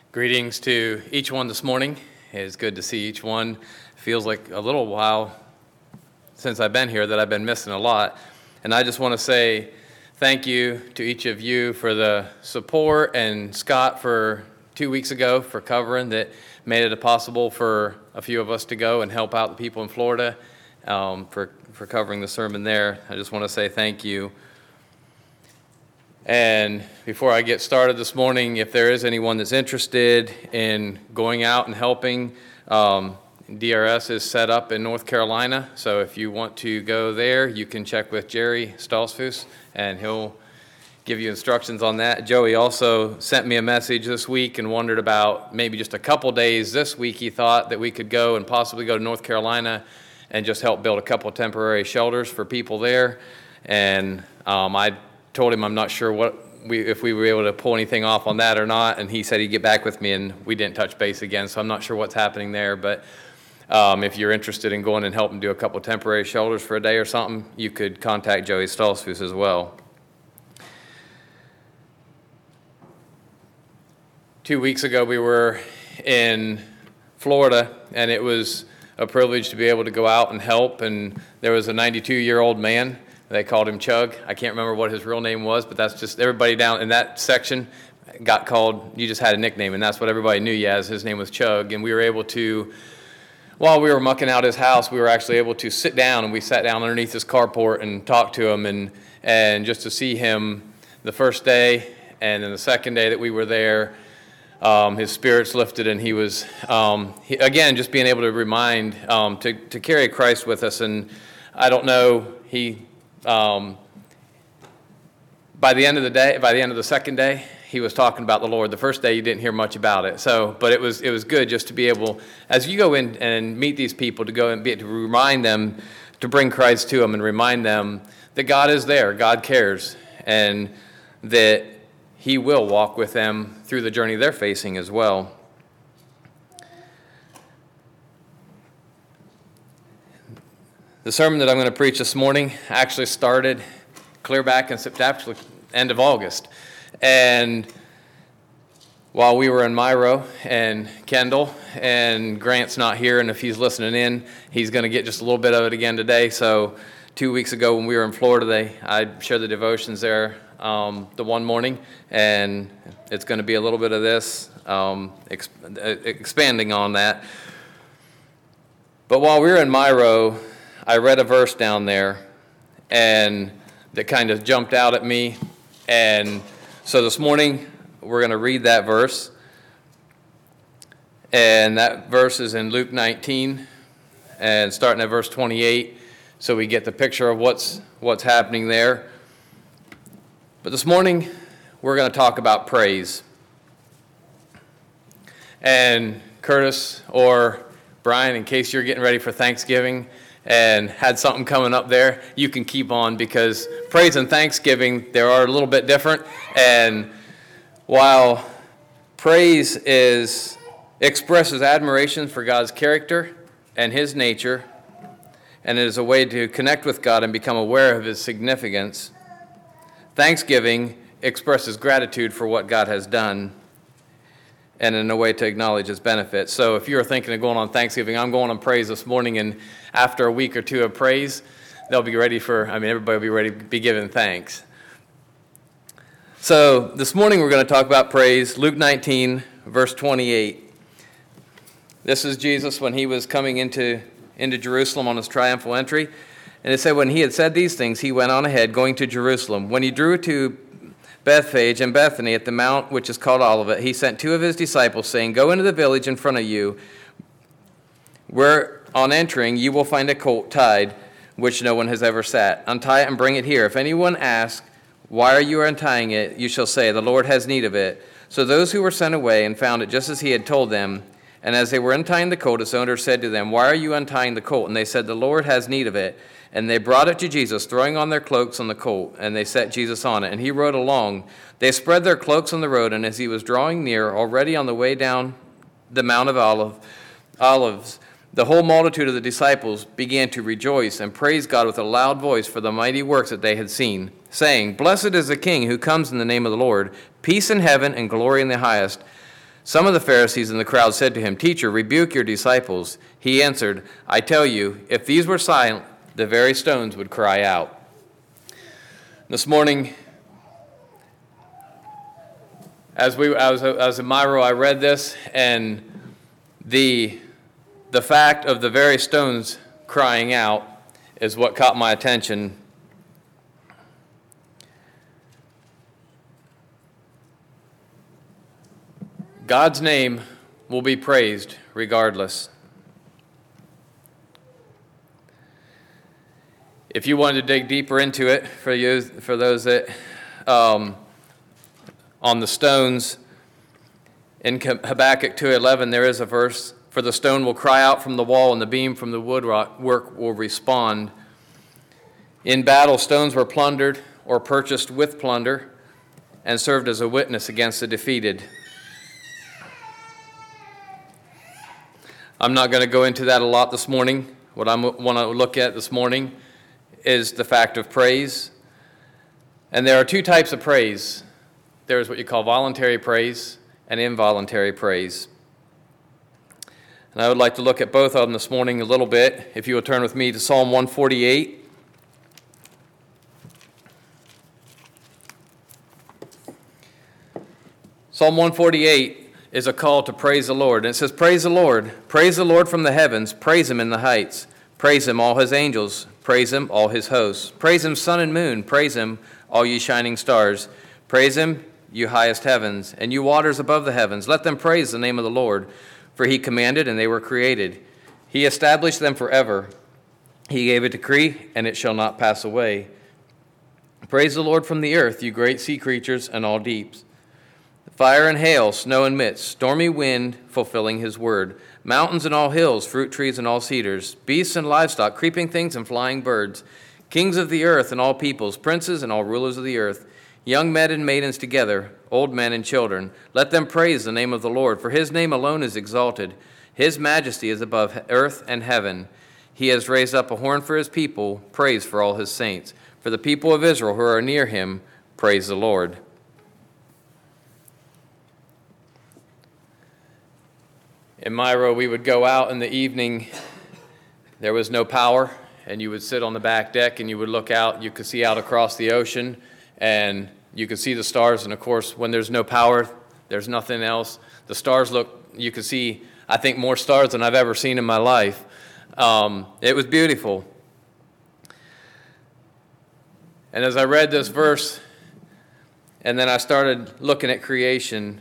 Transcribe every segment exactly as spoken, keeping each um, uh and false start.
Greetings to each one this morning. It is good to see each one. Feels like a little while since I've been here that I've been missing a lot. And I just want to say thank you to each of you for the support, and Scott for two weeks ago for covering that made it possible for a few of us to go and help out the people in Florida um, for, for covering the sermon there. I just want to say thank you. And before I get started this morning, if there is anyone that's interested in going out and helping, um, D R S is set up in North Carolina. So if you want to go there, you can check with Jerry Stolzfus, and he'll give you instructions on that. Joey also sent me a message this week and wondered about maybe just a couple days this week. He thought that we could go and possibly go to North Carolina and just help build a couple temporary shelters for people there. And um, I told him I'm not sure what we if we were able to pull anything off on that or not, and he said he'd get back with me, and we didn't touch base again, so I'm not sure what's happening there. But um, if you're interested in going and helping do a couple temporary shelters for a day or something, you could contact Joey Stolzfus as well. Two weeks ago we were in Florida, and it was a privilege to be able to go out and help, and there was a ninety-two-year-old man. They called him Chug. I can't remember what his real name was, but that's just everybody down in that section got called, you just had a nickname, and that's what everybody knew you as. His name was Chug, and we were able to, while we were mucking out his house, we were actually able to sit down, and we sat down underneath his carport and talked to him, and, and just to see him the first day, and then the second day that we were there, um, his spirits lifted, and he was, um, he, again, just being able to remind, um, to, to carry Christ with us, and I don't know, he... Um, by the end of the day, by the end of the second day, he was talking about the Lord. The first day, you didn't hear much about it. So, but it was it was good just to be able, as you go in and meet these people, to go and be to remind them, to bring Christ to them, and remind them that God is there, God cares, and that He will walk with them through the journey they're facing as well. The sermon that I'm going to preach this morning actually started clear back in September, end of August. And while we were in Myro and Kendall, and Grant's not here, and if he's listening in, he's going to get just a little bit of it again today. So two weeks ago when we were in Florida, they I shared the devotions there um, the one morning, and it's going to be a little bit of this, um, exp- expanding on that. But while we were in Myro, I read a verse down there, and that kind of jumped out at me. And so this morning, we're going to read that verse. And that verse is in Luke nineteen, and starting at verse twenty-eight, so we get the picture of what's what's happening there. But this morning, we're going to talk about praise. And Curtis or Brian, in case you're getting ready for Thanksgiving and had something coming up there, you can keep on, because praise and thanksgiving, they are a little bit different. And while praise is expresses admiration for God's character and His nature, and it is a way to connect with God and become aware of His significance, thanksgiving expresses gratitude for what God has done, and in a way to acknowledge His benefits. So if you're thinking of going on Thanksgiving, I'm going on praise this morning, and after a week or two of praise, they'll be ready for, I mean, everybody will be ready to be giving thanks. So this morning we're going to talk about praise. Luke nineteen, verse twenty-eight. This is Jesus when He was coming into, into Jerusalem on His triumphal entry. And it said, when He had said these things, He went on ahead, going to Jerusalem. When He drew to Bethphage and Bethany at the mount which is called Olivet, He sent two of His disciples, saying, go into the village in front of you, where on entering you will find a colt tied, which no one has ever sat. Untie it and bring it here. If anyone asks, why are you untying it? You shall say, the Lord has need of it. So those who were sent away and found it just as He had told them, and as they were untying the colt, its owner said to them, why are you untying the colt? And they said, the Lord has need of it. And they brought it to Jesus, throwing on their cloaks on the colt, and they set Jesus on it. And He rode along. They spread their cloaks on the road, and as He was drawing near, already on the way down the Mount of Olive, Olives, the whole multitude of the disciples began to rejoice and praise God with a loud voice for the mighty works that they had seen, saying, blessed is the King who comes in the name of the Lord, peace in heaven and glory in the highest. Some of the Pharisees in the crowd said to him, "Teacher, rebuke your disciples." He answered, "I tell you, if these were silent, the very stones would cry out." This morning, as we, I was, I was in Myro, I read this, and the, the fact of the very stones crying out is what caught my attention. God's name will be praised regardless. If you wanted to dig deeper into it, for you, for those that, um, on the stones, in Habakkuk two eleven, there is a verse, "For the stone will cry out from the wall, and the beam from the woodwork will respond." In battle, stones were plundered or purchased with plunder and served as a witness against the defeated. I'm not going to go into that a lot this morning. What I want to look at this morning is the fact of praise. And there are two types of praise. There is what you call voluntary praise and involuntary praise. And I would like to look at both of them this morning a little bit. If you will turn with me to Psalm one forty-eight. Psalm one forty-eight is a call to praise the Lord. And it says, "Praise the Lord. Praise the Lord from the heavens. Praise him in the heights. Praise him, all his angels. Praise him, all his hosts. Praise him, sun and moon. Praise him, all ye shining stars. Praise him, you highest heavens, and you waters above the heavens. Let them praise the name of the Lord, for he commanded, and they were created. He established them forever. He gave a decree, and it shall not pass away. Praise the Lord from the earth, you great sea creatures and all deeps. Fire and hail, snow and mist, stormy wind fulfilling his word. Mountains and all hills, fruit trees and all cedars, beasts and livestock, creeping things and flying birds, kings of the earth and all peoples, princes and all rulers of the earth, young men and maidens together, old men and children. Let them praise the name of the Lord, for his name alone is exalted. His majesty is above earth and heaven. He has raised up a horn for his people, praise for all his saints. For the people of Israel who are near him, praise the Lord. In Myro, we would go out in the evening. There was no power, and you would sit on the back deck and you would look out. You could see out across the ocean, and you could see the stars. And of course, when there's no power, there's nothing else. The stars look, you could see, I think, more stars than I've ever seen in my life. Um, it was beautiful. And as I read this verse, and then I started looking at creation,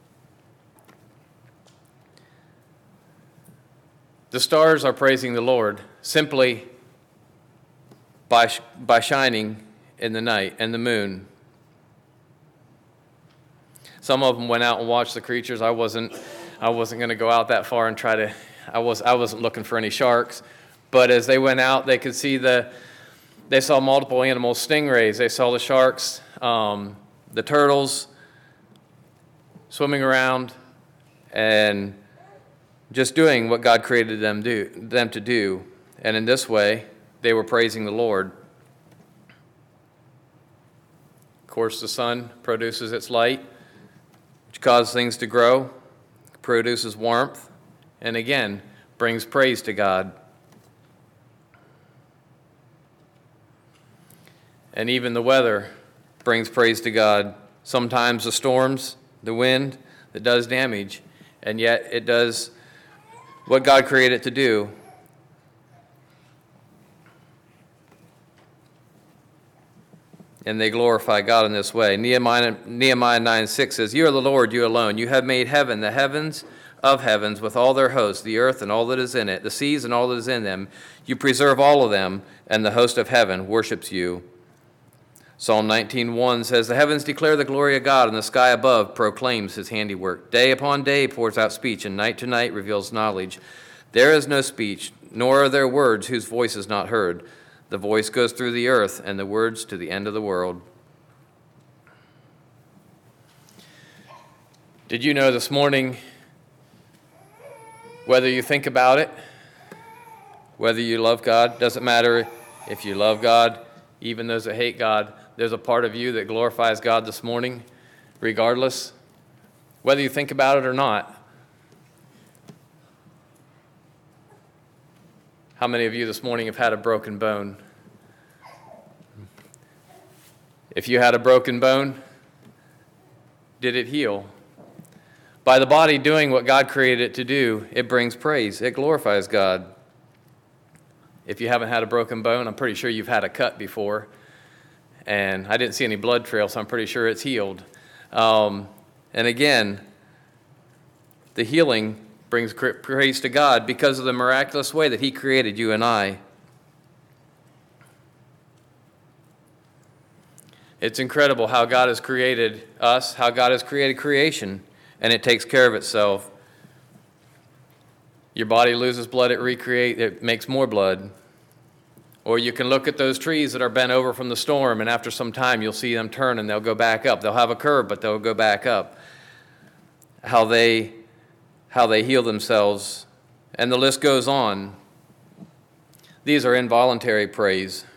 the stars are praising the Lord simply by, by shining in the night, and the moon. Some of them went out and watched the creatures. I wasn't, I wasn't going to go out that far and try to, I, was, I wasn't looking for any sharks. But as they went out, they could see the, they saw multiple animals, stingrays. They saw the sharks, um, the turtles swimming around, and just doing what God created them do them to do. And in this way, they were praising the Lord. Of course, the sun produces its light, which causes things to grow, produces warmth, and again, brings praise to God. And even the weather brings praise to God. Sometimes the storms, the wind, that does damage, and yet it does what God created it to do. And they glorify God in this way. Nehemiah, Nehemiah nine six says, "You are the Lord, you alone. You have made heaven, the heavens of heavens, with all their hosts, the earth and all that is in it, the seas and all that is in them. You preserve all of them, and the host of heaven worships you." Psalm nineteen one says, "The heavens declare the glory of God, and the sky above proclaims his handiwork. Day upon day pours out speech, and night to night reveals knowledge. There is no speech, nor are there words whose voice is not heard. The voice goes through the earth, and the words to the end of the world." Did you know this morning, whether you think about it, whether you love God, doesn't matter if you love God, even those that hate God, there's a part of you that glorifies God this morning, regardless. whether you think about it or not. How many of you this morning have had a broken bone? If you had a broken bone, did it heal? By the body doing what God created it to do, it brings praise. It glorifies God. If you haven't had a broken bone, I'm pretty sure you've had a cut before. And I didn't see any blood trail, so I'm pretty sure it's healed. Um, and again, the healing brings praise to God because of the miraculous way that He created you and I. It's incredible how God has created us, how God has created creation, and it takes care of itself. Your body loses blood, it recreates, it makes more blood. Or you can look at those trees that are bent over from the storm, and after some time you'll see them turn and they'll go back up. They'll have a curve, but they'll go back up. How they, how they heal themselves, and the list goes on. These are involuntary praise.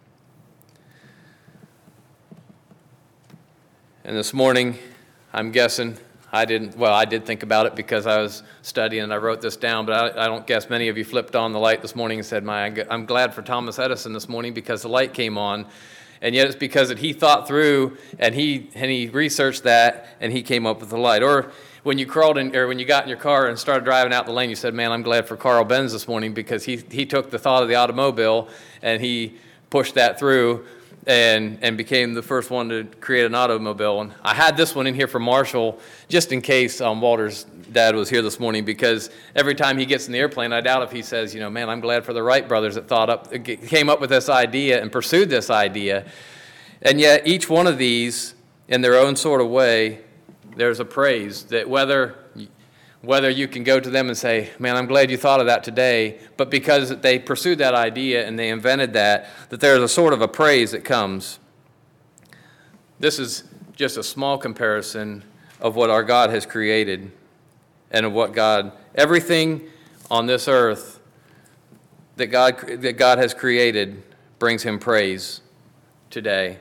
And this morning, I'm guessing, I didn't, well, I did think about it because I was studying and I wrote this down, but I, I don't guess many of you flipped on the light this morning and said, My, I'm glad for Thomas Edison this morning because the light came on. And yet it's because that he thought through and he and he researched that and he came up with the light. Or when you crawled in, or when you got in your car and started driving out the lane, you said, man, I'm glad for Carl Benz this morning because he, he took the thought of the automobile and he pushed that through and and became the first one to create an automobile. And I had this one in here for Marshall just in case um, Walter's dad was here this morning, because every time he gets in the airplane, I doubt if he says, you know, man, I'm glad for the Wright brothers that thought up, came up with this idea and pursued this idea. And yet each one of these, in their own sort of way, there's a praise that whether whether you can go to them and say, man, I'm glad you thought of that today, but because they pursued that idea and they invented that, that there's a sort of a praise that comes. This is just a small comparison of what our God has created and of what God, everything on this earth that God, that God has created brings Him praise today.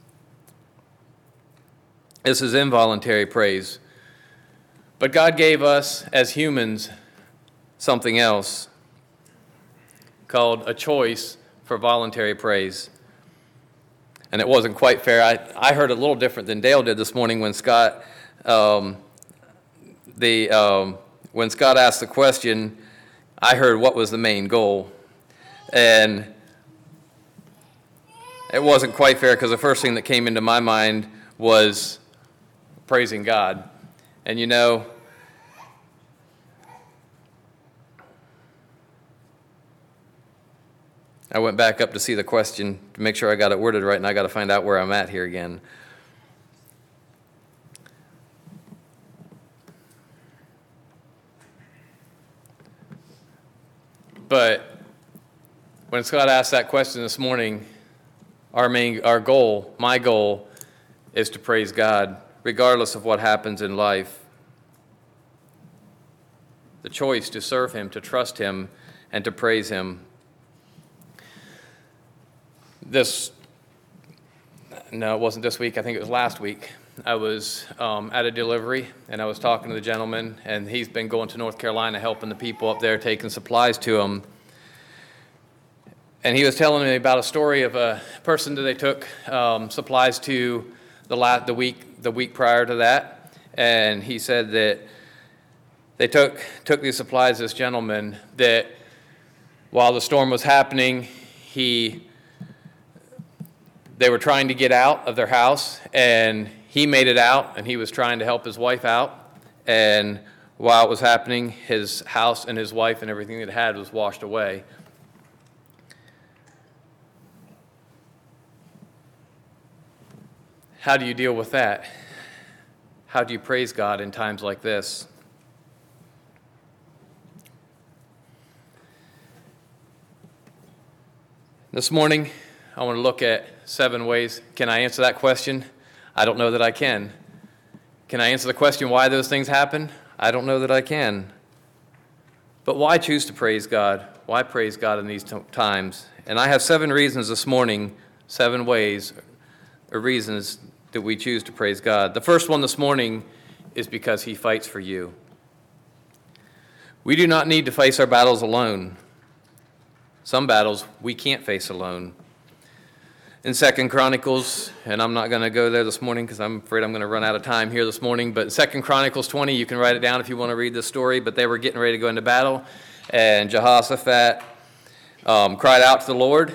This is involuntary praise. But God gave us, as humans, something else called a choice for voluntary praise. And it wasn't quite fair. I, I heard a little different than Dale did this morning when Scott, um, the, um, when Scott asked the question, I heard what was the main goal. And it wasn't quite fair because the first thing that came into my mind was praising God. And you know, I went back up to see the question to make sure I got it worded right, and I got to find out where I'm at here again. But when Scott asked that question this morning, our main, our goal, my goal, is to praise God, regardless of what happens in life. The choice to serve Him, to trust Him, and to praise Him. This, no, it wasn't this week. I think it was last week. I was um, at a delivery, and I was talking to the gentleman, and he's been going to North Carolina helping the people up there, taking supplies to them. And he was telling me about a story of a person that they took um, supplies to the last, the week the week prior to that, and he said that they took took these supplies to this gentleman that while the storm was happening, he they were trying to get out of their house, and he made it out, and he was trying to help his wife out, and while it was happening, his house and his wife and everything it had was washed away. How do you deal with that? How do you praise God in times like this? This morning, I want to look at seven ways. Can I answer that question? I don't know that I can. Can I answer the question why those things happen? I don't know that I can. But why choose to praise God? Why praise God in these t- times? And I have seven reasons this morning, seven ways or reasons that we choose to praise God. The first one this morning is because he fights for you. We do not need to face our battles alone. Some battles we can't face alone. In Second Chronicles, and I'm not going to go there this morning because I'm afraid I'm going to run out of time here this morning, but Second Chronicles twenty, you can write it down if you want to read this story, but they were getting ready to go into battle, and Jehoshaphat um, cried out to the Lord.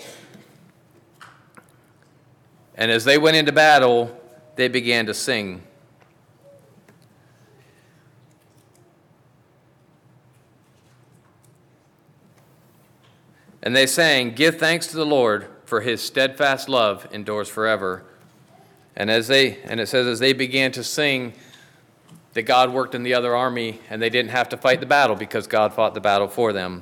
And as they went into battle, they began to sing. And they sang, "Give thanks to the Lord, for his steadfast love endures forever." And as they and it says as they began to sing that God worked in the other army and they didn't have to fight the battle because God fought the battle for them.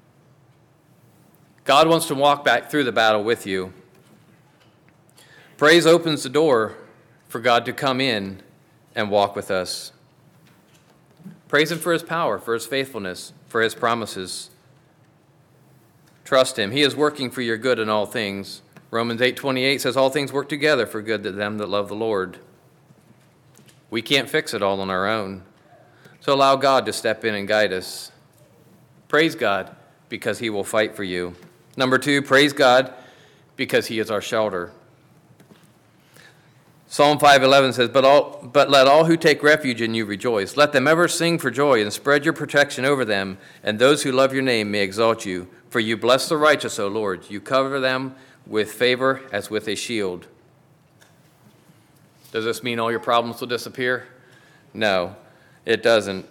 God wants to walk back through the battle with you. Praise opens the door for God to come in and walk with us. Praise him for his power, for his faithfulness, for his promises. Trust him. He is working for your good in all things. Romans eight twenty-eight says, "All things work together for good to them that love the Lord." We can't fix it all on our own. So allow God to step in and guide us. Praise God because he will fight for you. Number two, praise God because he is our shelter. Psalm five eleven says, but, all, but let all who take refuge in you rejoice. Let them ever sing for joy and spread your protection over them, and those who love your name may exalt you. For you bless the righteous, O Lord. You cover them with favor as with a shield. Does this mean all your problems will disappear? No, it doesn't.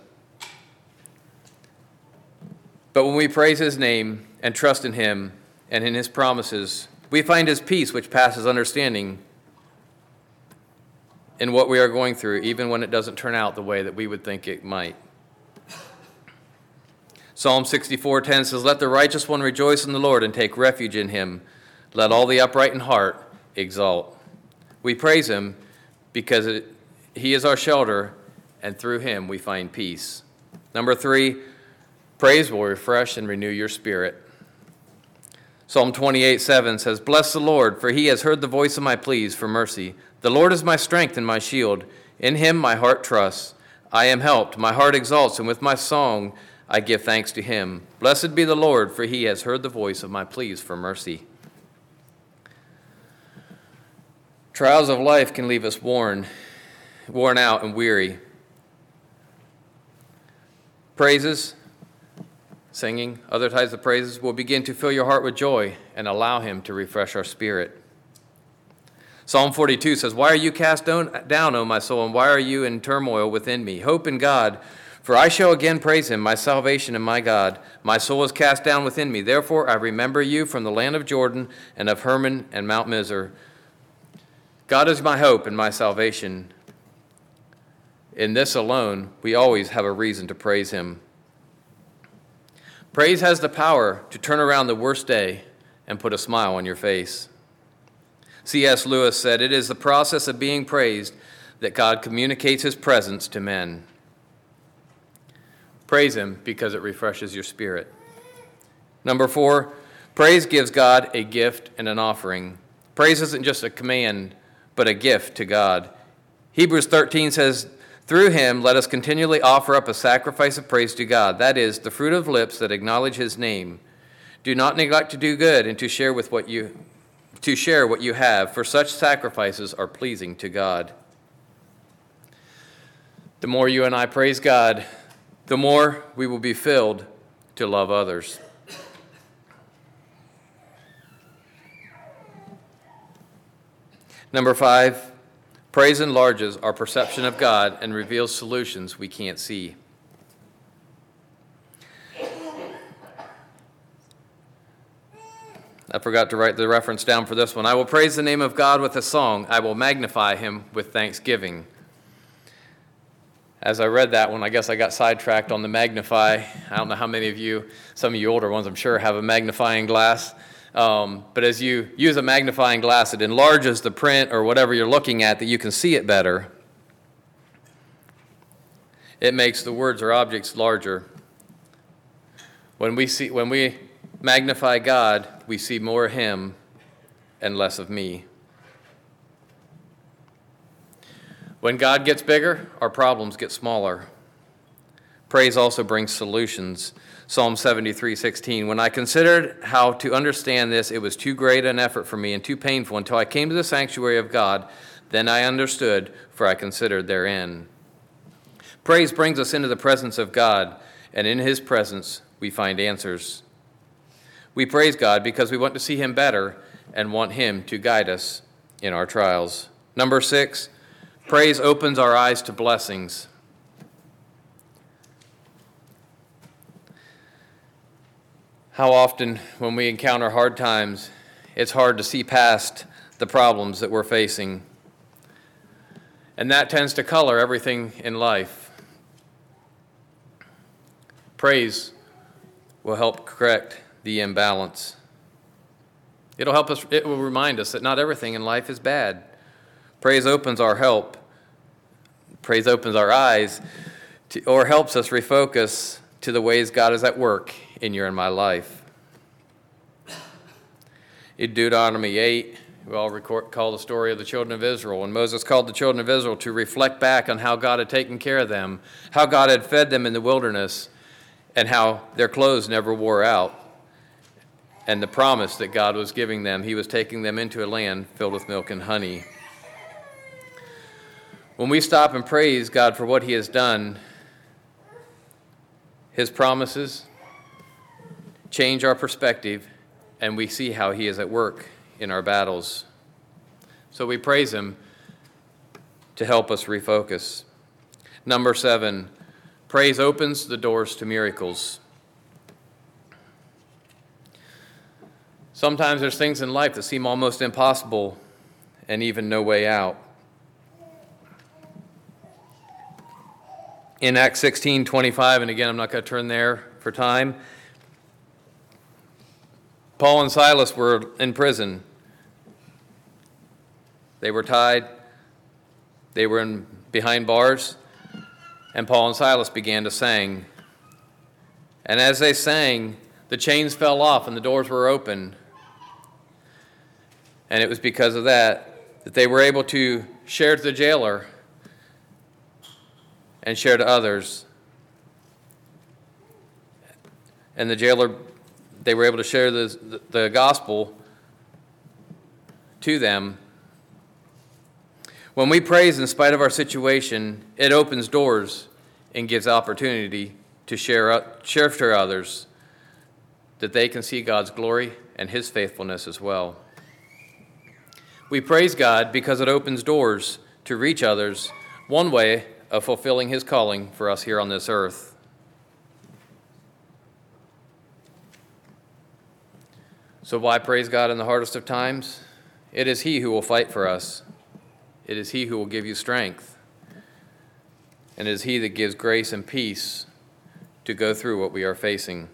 But when we praise his name and trust in him and in his promises, we find his peace which passes understanding in what we are going through, even when it doesn't turn out the way that we would think it might. Psalm sixty-four ten says, "Let the righteous one rejoice in the Lord and take refuge in him. Let all the upright in heart exalt." We praise him because it, he is our shelter, and through him we find peace. Number three, praise will refresh and renew your spirit. Psalm twenty-eight seven says, "Bless the Lord, for he has heard the voice of my pleas for mercy. The Lord is my strength and my shield. In him my heart trusts. I am helped. My heart exalts, and with my song I give thanks to him. Blessed be the Lord, for he has heard the voice of my pleas for mercy." Trials of life can leave us worn, worn out and weary. Praises, singing, other types of praises will begin to fill your heart with joy and allow him to refresh our spirit. Psalm forty-two says, "Why are you cast down, O my soul, and why are you in turmoil within me? Hope in God, for I shall again praise him, my salvation and my God. My soul is cast down within me. Therefore I remember you from the land of Jordan and of Hermon and Mount Mizar." God is my hope and my salvation. In this alone, we always have a reason to praise him. Praise has the power to turn around the worst day and put a smile on your face. C S Lewis said, "It is the process of being praised that God communicates his presence to men." Praise him because it refreshes your spirit. Number four, praise gives God a gift and an offering. Praise isn't just a command, but a gift to God. Hebrews thirteen says, "Through him let us continually offer up a sacrifice of praise to God, that is, the fruit of lips that acknowledge his name. Do not neglect to do good and to share with what you to share what you have, for such sacrifices are pleasing to God." The more you and I praise God, the more we will be filled to love others. Number five, praise enlarges our perception of God and reveals solutions we can't see. I forgot to write the reference down for this one. "I will praise the name of God with a song. I will magnify him with thanksgiving." As I read that one, I guess I got sidetracked on the magnify. I don't know how many of you, some of you older ones I'm sure, have a magnifying glass. Um, but as you use a magnifying glass, it enlarges the print or whatever you're looking at that you can see it better. It makes the words or objects larger. When we see, when we magnify God, we see more of him and less of me. When God gets bigger, our problems get smaller. Praise also brings solutions. Psalm seventy-three sixteen, when I considered how to understand this, it was too great an effort for me and too painful until I came to the sanctuary of God. Then I understood, for I considered therein. Praise brings us into the presence of God, and in his presence we find answers. We praise God because we want to see him better and want him to guide us in our trials. Number six, praise opens our eyes to blessings. How often when we encounter hard times, it's hard to see past the problems that we're facing. And that tends to color everything in life. Praise will help correct the imbalance. It'll help us, it will remind us that not everything in life is bad. Praise opens our help. Praise opens our eyes to, or helps us refocus to the ways God is at work in your and my life. In Deuteronomy eight, we all recall the story of the children of Israel. When Moses called the children of Israel to reflect back on how God had taken care of them, how God had fed them in the wilderness, and how their clothes never wore out, and the promise that God was giving them, he was taking them into a land filled with milk and honey. When we stop and praise God for what he has done, his promises change our perspective, and we see how he is at work in our battles. So we praise him to help us refocus. Number seven, praise opens the doors to miracles. Sometimes there's things in life that seem almost impossible and even no way out. In Acts sixteen twenty-five, and again, I'm not going to turn there for time, Paul and Silas were in prison. They were tied. They were in, behind bars. And Paul and Silas began to sing. And as they sang, the chains fell off and the doors were open. And it was because of that that they were able to share to the jailer and share to others. And the jailer, they were able to share the, the gospel to them. When we praise in spite of our situation, it opens doors and gives opportunity to share, share to others that they can see God's glory and his faithfulness as well. We praise God because it opens doors to reach others, one way of fulfilling his calling for us here on this earth. So why praise God in the hardest of times? It is he who will fight for us. It is he who will give you strength. And it is he that gives grace and peace to go through what we are facing.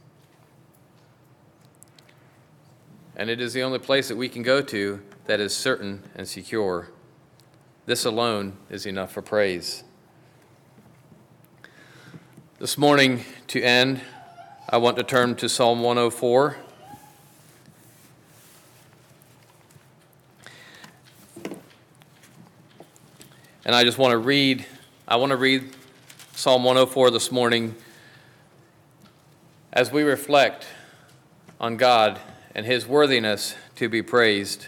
And it is the only place that we can go to that is certain and secure. This alone is enough for praise. This morning, to end, I want to turn to Psalm one oh four. And I just want to read, I want to read Psalm one oh four this morning as we reflect on God and his worthiness to be praised.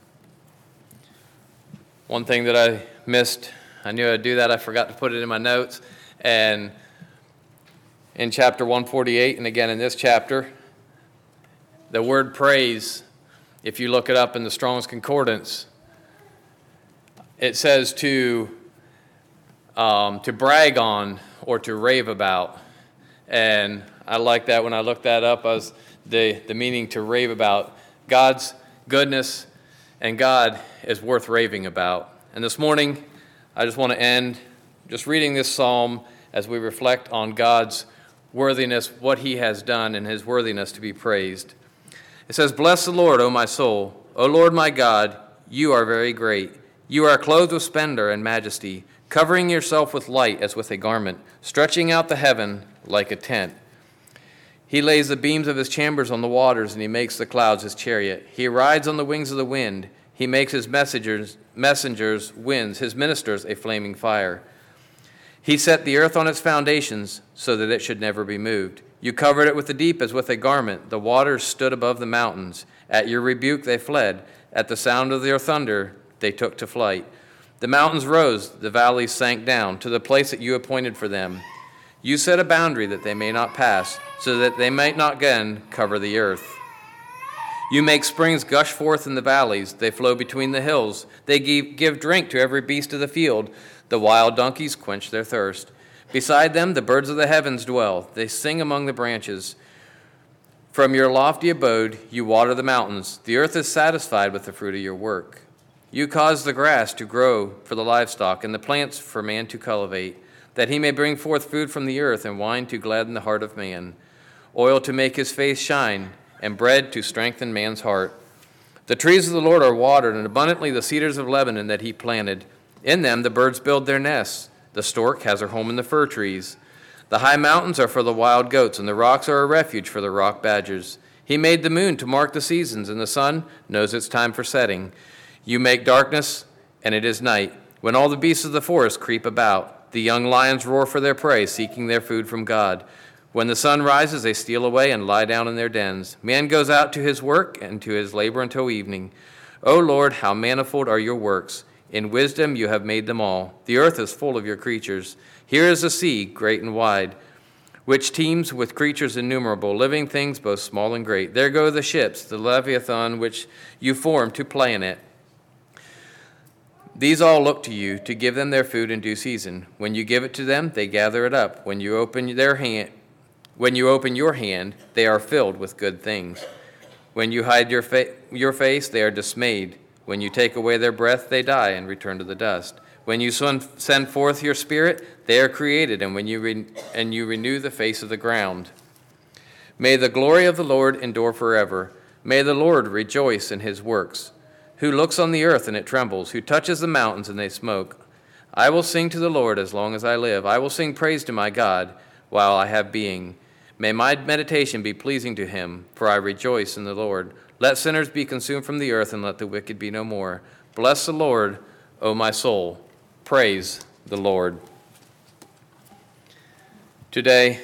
One thing that I missed, I knew I'd do that, I forgot to put it in my notes. And in chapter one forty-eight, and again in this chapter, the word praise, if you look it up in the Strong's Concordance, it says to um, to brag on or to rave about. And I like that. When I looked that up, I was the, the meaning to rave about. God's goodness and God is worth raving about. And this morning, I just want to end just reading this psalm as we reflect on God's worthiness, what he has done, and his worthiness to be praised. It says, "Bless the Lord, O my soul. O Lord my God, you are very great. You are clothed with splendor and majesty, covering yourself with light as with a garment, stretching out the heaven like a tent. He lays the beams of his chambers on the waters, and he makes the clouds his chariot. He rides on the wings of the wind. He makes his messengers, messengers winds, his ministers a flaming fire. He set the earth on its foundations so that it should never be moved. You covered it with the deep as with a garment. The waters stood above the mountains. At your rebuke they fled. At the sound of your thunder they took to flight. The mountains rose, the valleys sank down to the place that you appointed for them. You set a boundary that they may not pass, so that they might not again cover the earth. You make springs gush forth in the valleys. They flow between the hills. They give, give drink to every beast of the field. The wild donkeys quench their thirst. Beside them the birds of the heavens dwell. They sing among the branches. From your lofty abode you water the mountains. The earth is satisfied with the fruit of your work. You cause the grass to grow for the livestock and the plants for man to cultivate, that he may bring forth food from the earth and wine to gladden the heart of man, oil to make his face shine, and bread to strengthen man's heart. The trees of the Lord are watered, and abundantly the cedars of Lebanon that he planted. In them the birds build their nests. The stork has her home in the fir trees. The high mountains are for the wild goats, and the rocks are a refuge for the rock badgers. He made the moon to mark the seasons, and the sun knows its time for setting. You make darkness, and it is night, when all the beasts of the forest creep about. The young lions roar for their prey, seeking their food from God. When the sun rises, they steal away and lie down in their dens. Man goes out to his work and to his labor until evening. O Lord, how manifold are your works! In wisdom you have made them all. The earth is full of your creatures. Here is the sea, great and wide, which teems with creatures innumerable, living things both small and great. There go the ships, the Leviathan, which you formed to play in it. These all look to you to give them their food in due season. When you give it to them, they gather it up. When you open their hand, when you open your hand, they are filled with good things. When you hide your, fa- your face, they are dismayed. When you take away their breath, they die and return to the dust. When you send forth your spirit, they are created, and when you re- and you renew the face of the ground. May the glory of the Lord endure forever. May the Lord rejoice in his works. Who looks on the earth and it trembles, who touches the mountains and they smoke. I will sing to the Lord as long as I live. I will sing praise to my God while I have being. May my meditation be pleasing to him, for I rejoice in the Lord. Let sinners be consumed from the earth, and let the wicked be no more. Bless the Lord, O my soul. Praise the Lord. Today,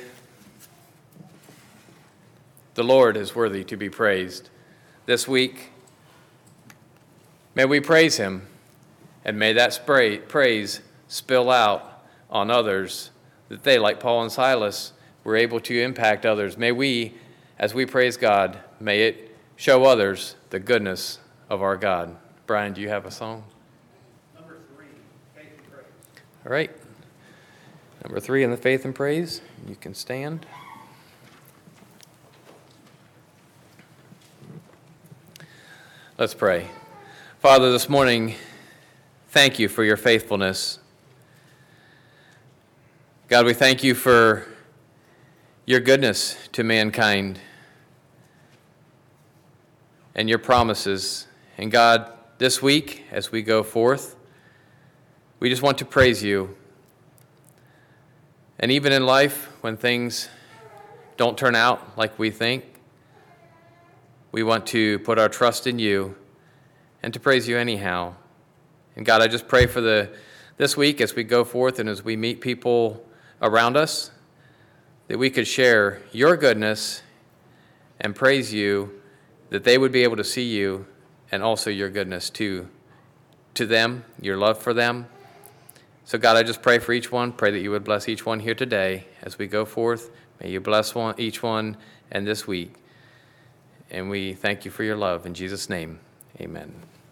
the Lord is worthy to be praised. This week, may we praise him, and may that spray, praise spill out on others, that they, like Paul and Silas, were able to impact others. May we, as we praise God, may it show others the goodness of our God. Brian, do you have a song? Number three, Faith and Praise. All right. Number three in the Faith and Praise. You can stand. Let's pray. Father, this morning, thank you for your faithfulness. God, we thank you for your goodness to mankind and your promises. And God, this week, as we go forth, we just want to praise you. And even in life, when things don't turn out like we think, we want to put our trust in you and to praise you anyhow. And God, I just pray for the this week as we go forth and as we meet people around us, that we could share your goodness and praise you, that they would be able to see you and also your goodness to, to them, your love for them. So God, I just pray for each one. Pray that you would bless each one here today as we go forth. May you bless one, each one and this week. And we thank you for your love. In Jesus' name, amen.